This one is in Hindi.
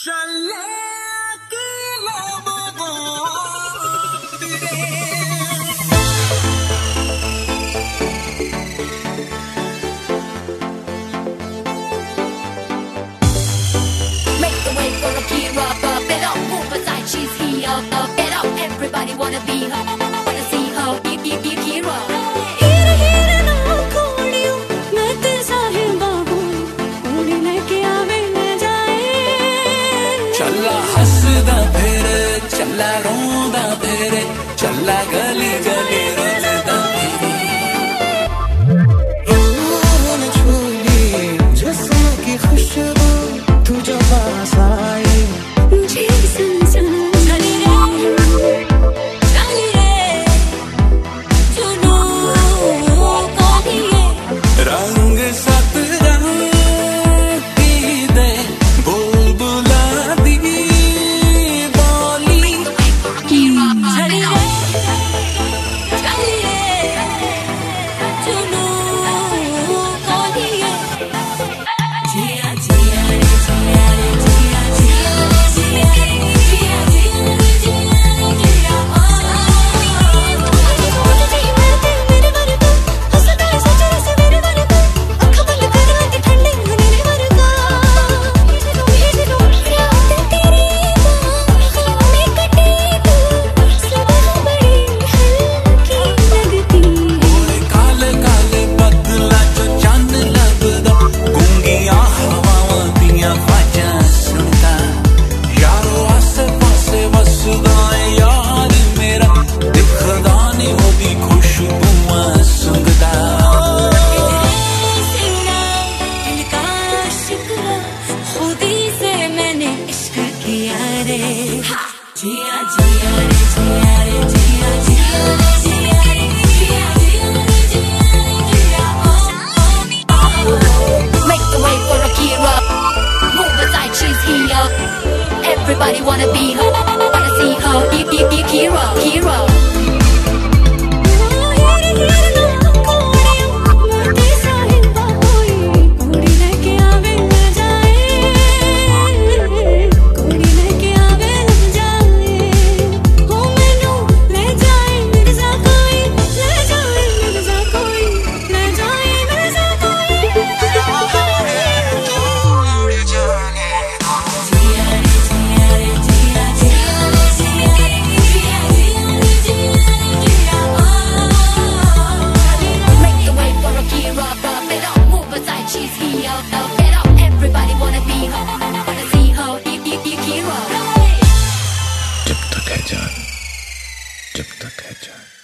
Everybody wanna be her, wanna see her, be hero. चला हसदा फिरे, चला रोंदा फिरे, चला गली गली रलदा फिरे। छूली जिस्म की खुशबू तू जब पास आई मुझे सनसन रंग सतरंगी दे बुलबुला दी बोली Everybody wanna be her, wanna see her, be hero. Everybody wanna be her, wanna see her, be hero. जब तक है जान, जब तक है जान।